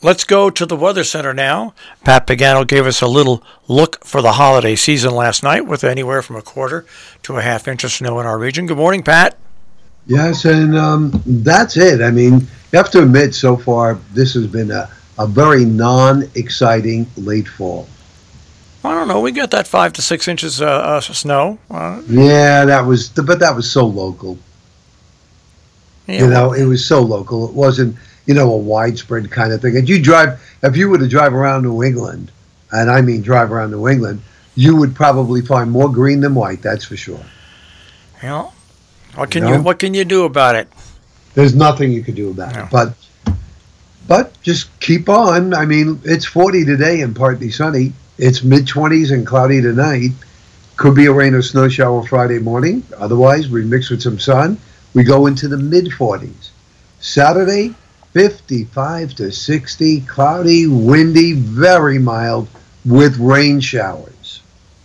let's go to the Weather Center now. Pat Pagano gave us a little look for the holiday season last night with anywhere from a quarter to a half inch of snow in our region. Good morning, Pat. Yes, and that's it. I mean, you have to admit, so far, this has been a very non-exciting late fall. I don't know. We got that 5 to 6 inches of snow. Yeah, but that was so local. Yeah, It was so local. It wasn't, a widespread kind of thing. And if you were to drive around New England, and I mean drive around New England, you would probably find more green than white. That's for sure. Yeah. What can you do about it? There's nothing you could do about it. But just keep on. I mean, it's 40 today and partly sunny. It's mid-20s and cloudy tonight. Could be a rain or snow shower Friday morning. Otherwise, we mix with some sun. We go into the mid-40s. Saturday, 55 to 60, cloudy, windy, very mild with rain showers.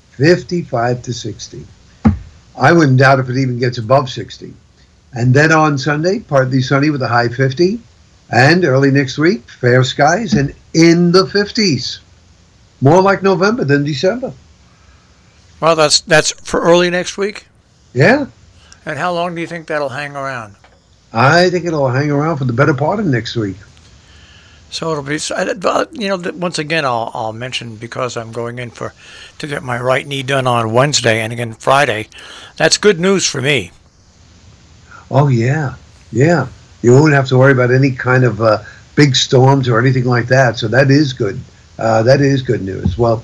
55 to 60. I wouldn't doubt if it even gets above 60. And then on Sunday, partly sunny with a high 50. And early next week, fair skies and in the 50s. More like November than December. Well, that's for early next week? Yeah. And how long do you think that'll hang around? I think it'll hang around for the better part of next week. So it'll be, once again, I'll mention, because I'm going in to get my right knee done on Wednesday and again Friday. That's good news for me. Oh, yeah. Yeah. You won't have to worry about any kind of big storms or anything like that. So that is good. That is good news. Well,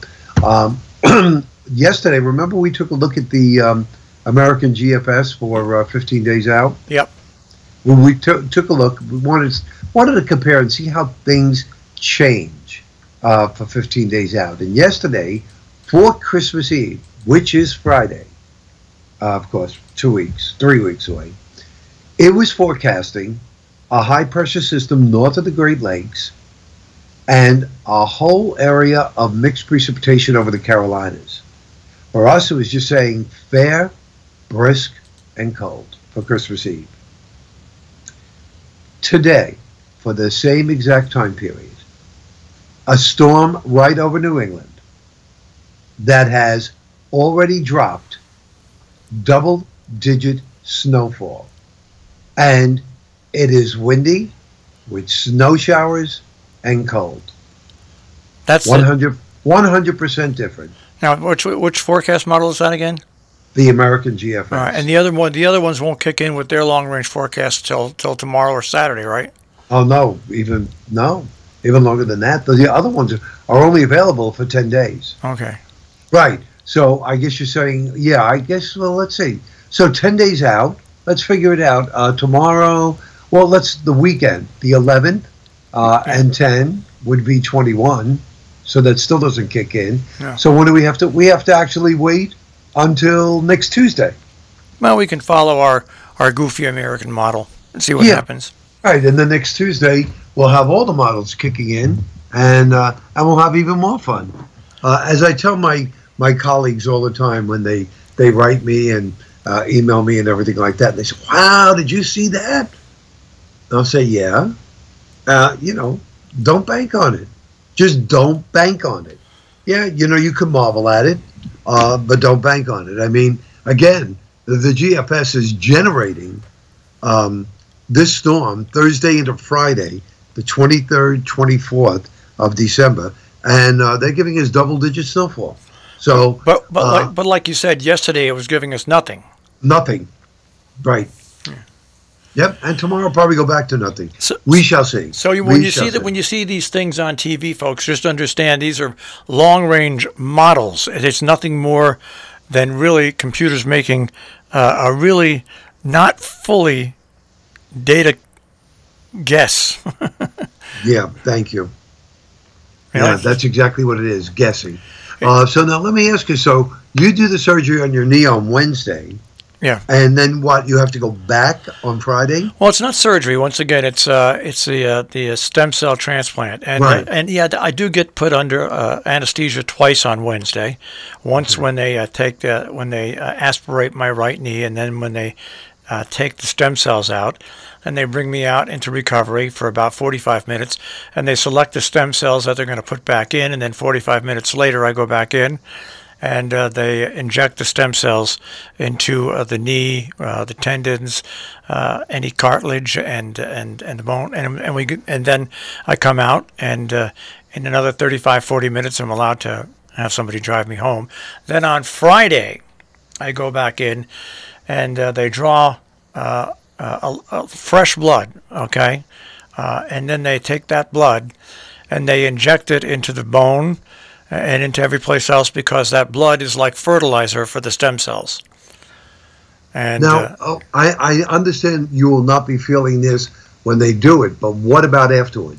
yesterday, remember we took a look at the American GFS for 15 days out? Yep. When we took a look, we wanted to compare and see how things change for 15 days out. And yesterday, for Christmas Eve, which is Friday, of course, 3 weeks away, it was forecasting a high-pressure system north of the Great Lakes and a whole area of mixed precipitation over the Carolinas. For us, it was just saying fair, brisk, and cold for Christmas Eve. Today, for the same exact time period, a storm right over New England that has already dropped double-digit snowfall. And it is windy with snow showers and cold. That's 100% different. Now, which forecast model is that again? The American GFS. All right, and the other ones won't kick in with their long range forecast till tomorrow or Saturday, right? Oh no, even longer than that. The other ones are only available for 10 days. Okay. Right. So I guess you're saying, well, let's see. So 10 days out, let's figure it out. Tomorrow, the weekend, the 11th, and 10 would be 21. So that still doesn't kick in. Yeah. So when do we have to? We have to actually wait until next Tuesday. Well, we can follow our goofy American model and see what happens. Right, and then next Tuesday we'll have all the models kicking in, and we'll have even more fun. As I tell my colleagues all the time when they write me and email me and everything like that, and they say, "Wow, did you see that?" I'll say, "Yeah." Don't bank on it. Just don't bank on it. Yeah, you can marvel at it, but don't bank on it. I mean, again, the GFS is generating this storm Thursday into Friday, the 23rd, 24th of December, and they're giving us double-digit snowfall. So, but like you said yesterday, it was giving us nothing. Nothing, right? Yeah. Yep, and tomorrow probably go back to nothing. So, we shall see. So when you see these things on TV, folks, just understand these are long-range models. It's nothing more than really computers making a really not fully data guess. Yeah, thank you. Yeah, that's exactly what it is, guessing. So now let me ask you, so you do the surgery on your knee on Wednesday. Yeah. And then what? You have to go back on Friday? Well, it's not surgery. Once again, it's the stem cell transplant, and right. I do get put under anesthesia twice on Wednesday. Once when they aspirate my right knee, and then when they take the stem cells out. and they bring me out into recovery for about 45 minutes, and they select the stem cells that they're going to put back in, and then 45 minutes later I go back in, and they inject the stem cells into the knee, the tendons, any cartilage, and the bone, and then I come out, and in another 35, 40 minutes I'm allowed to have somebody drive me home. Then on Friday I go back in, and they draw fresh blood, okay, and then they take that blood and they inject it into the bone and into every place else, because that blood is like fertilizer for the stem cells. And now, I understand you will not be feeling this when they do it, but what about afterwards?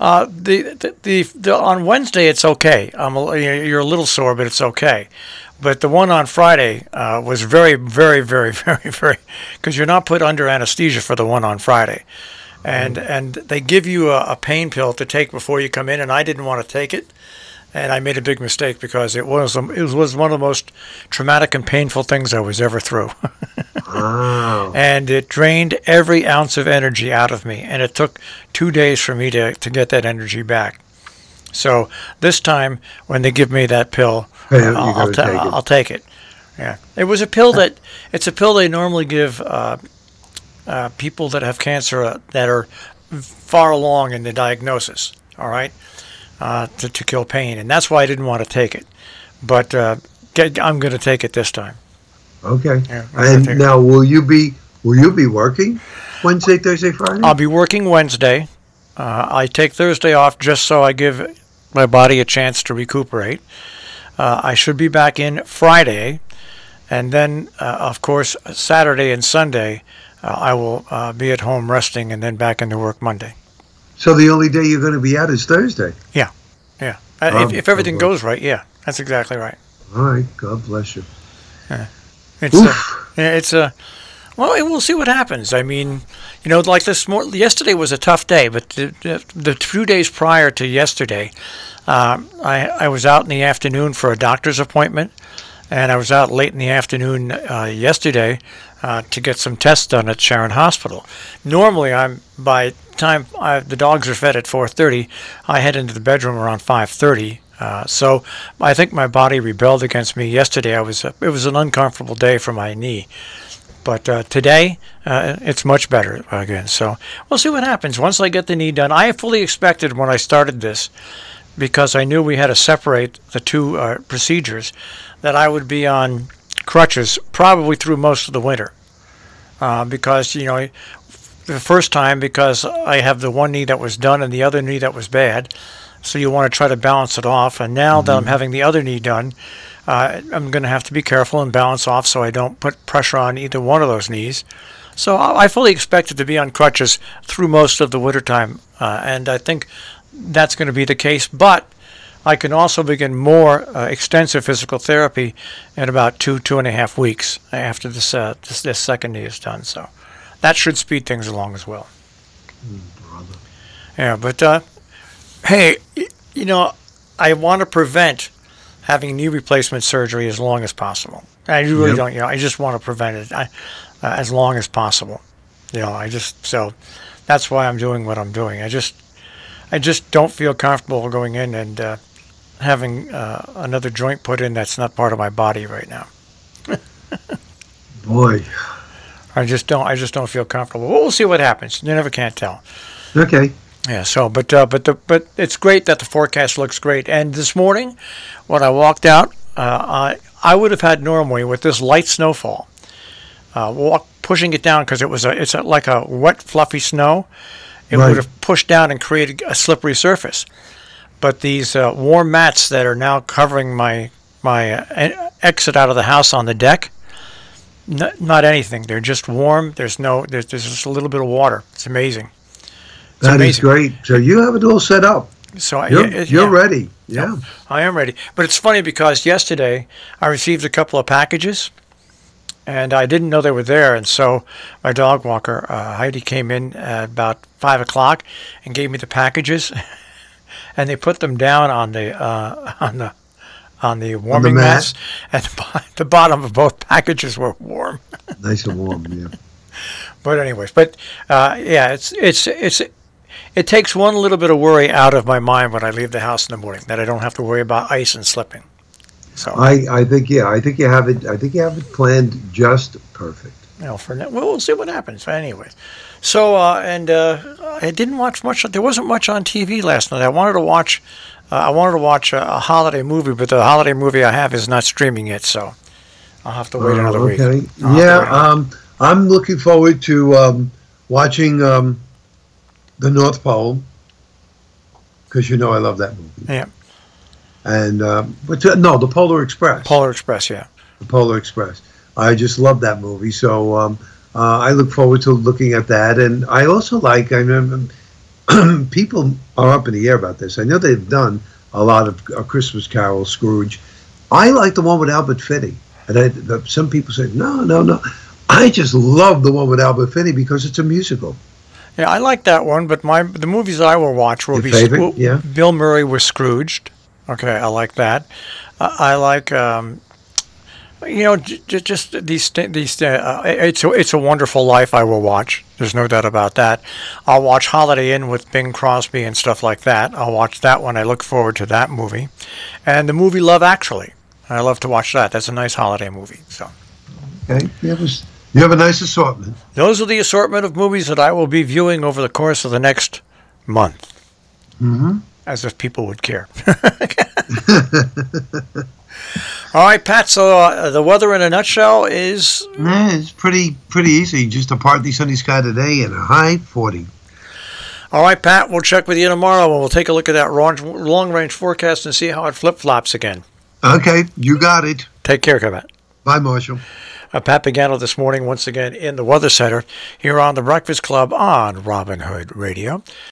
On Wednesday it's okay. You're a little sore, but it's okay. But the one on Friday was very, very, very, very, very, because you're not put under anesthesia for the one on Friday, and they give you a pain pill to take before you come in, and I didn't want to take it, and I made a big mistake because it was one of the most traumatic and painful things I was ever through. Wow. And it drained every ounce of energy out of me, and it took 2 days for me to get that energy back. So this time, when they give me that pill, I'll take it. Yeah, it was a pill it's a pill they normally give people that have cancer that are far along in the diagnosis. All right, to kill pain, and that's why I didn't want to take it. But I'm going to take it this time. Okay. Yeah, and now, will you be working Wednesday, Thursday, Friday? I'll be working Wednesday. I take Thursday off just so I give my body a chance to recuperate. I should be back in Friday, and then, of course, Saturday and Sunday, I will be at home resting, and then back into work Monday. So the only day you're going to be out is Thursday? Yeah. If everything goes right, yeah, that's exactly right. All right. God bless you. Yeah. We'll see what happens. I mean, like yesterday was a tough day, but the 2 days prior to yesterday, I was out in the afternoon for a doctor's appointment, and I was out late in the afternoon yesterday to get some tests done at Sharon Hospital. Normally, by the time the dogs are fed at 4:30, I head into the bedroom around 5:30. So I think my body rebelled against me yesterday. It was an uncomfortable day for my knee. But today, it's much better again. So we'll see what happens once I get the knee done. I fully expected when I started this, because I knew we had to separate the two procedures, that I would be on crutches probably through most of the winter. Because, the first time, because I have the one knee that was done and the other knee that was bad, so you want to try to balance it off. And now that I'm having the other knee done, I'm going to have to be careful and balance off so I don't put pressure on either one of those knees. So I fully expected to be on crutches through most of the wintertime, and I think that's going to be the case. But I can also begin more extensive physical therapy in about 2.5 weeks after this second knee is done. So that should speed things along as well. Brother. Yeah, but hey, I want to prevent having knee replacement surgery as long as possible. I really don't. I just want to prevent it as long as possible. So that's why I'm doing what I'm doing. I just don't feel comfortable going in and having another joint put in that's not part of my body right now. Boy, I just don't feel comfortable. We'll see what happens. You never can tell. Okay. Yeah. So, but it's great that the forecast looks great. And this morning, when I walked out, I would have had normally with this light snowfall, pushing it down because it's like a wet, fluffy snow. It would have pushed down and created a slippery surface. But these warm mats that are now covering my exit out of the house on the deck, not anything. They're just warm. There's just a little bit of water. It's amazing. That is great. So you have it all set up. So you're ready. Yeah. I am ready. But it's funny because yesterday I received a couple of packages, and I didn't know they were there. And so my dog walker, Heidi, came in at about 5 o'clock and gave me the packages, and they put them down on the warming mats, and the bottom of both packages were warm. Nice and warm, yeah. But anyways, yeah, it takes one little bit of worry out of my mind when I leave the house in the morning, that I don't have to worry about ice and slipping. So I think you have it. I think you have it planned just perfect. For now, we'll see what happens. Anyways, so I didn't watch much. There wasn't much on TV last night. I wanted to watch a holiday movie, but the holiday movie I have is not streaming yet, so I'll have to wait another week. Okay. Yeah. I'm looking forward to watching The North Pole, because I love that movie. Yeah. And the Polar Express. Polar Express, yeah. The Polar Express. I just love that movie. So I look forward to looking at that. And I also like, I remember, people are up in the air about this. I know they've done a lot of A Christmas Carol, Scrooge. I like the one with Albert Finney. And some people say, no. I just love the one with Albert Finney because it's a musical. Yeah, I like that one, but the movies I will watch will Your favorite? be Bill Murray was Scrooged. Okay, I like that. I like, just these. It's a Wonderful Life. I will watch. There's no doubt about that. I'll watch Holiday Inn with Bing Crosby and stuff like that. I'll watch that one. I look forward to that movie, and the movie Love Actually. I love to watch that. That's a nice holiday movie. So, okay, you have a nice assortment. Those are the assortment of movies that I will be viewing over the course of the next month. Mm-hmm. As if people would care. All right, Pat, so the weather in a nutshell is... it's pretty easy. Just a partly sunny sky today and a high 40. All right, Pat, we'll check with you tomorrow and we'll take a look at that long-range forecast and see how it flip-flops again. Okay, you got it. Take care, Pat. Bye, Marshall. Pat Pagano this morning, once again, in the Weather Center here on The Breakfast Club on Robin Hood Radio.